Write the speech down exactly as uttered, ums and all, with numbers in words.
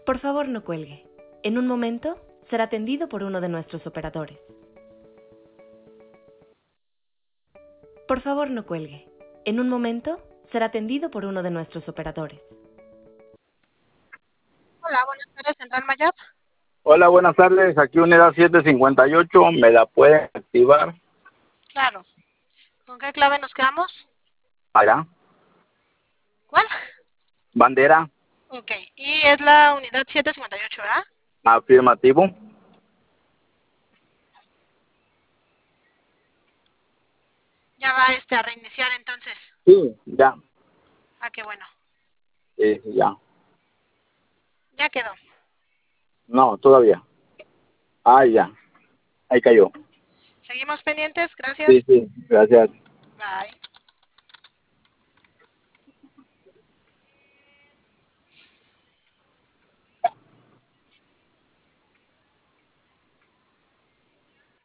Por favor, no cuelgue. En un momento será atendido por uno de nuestros operadores. Por favor, no cuelgue. En un momento será atendido por uno de nuestros operadores. Hola, buenas tardes, Central Mayab. Hola, buenas tardes. Aquí unidad siete cincuenta y ocho. ¿Me la pueden activar? Claro. ¿Con qué clave nos quedamos? Allá. ¿Cuál? Bandera. Ok. Y es la unidad siete cincuenta y ocho, ¿verdad? Afirmativo. Ya va este a reiniciar entonces. Sí, ya. Ah, qué bueno. Sí, ya. Ya quedó. No, todavía. Ah, ya. Ahí cayó. Seguimos pendientes, Sí, gracias. sí. Gracias. Bye.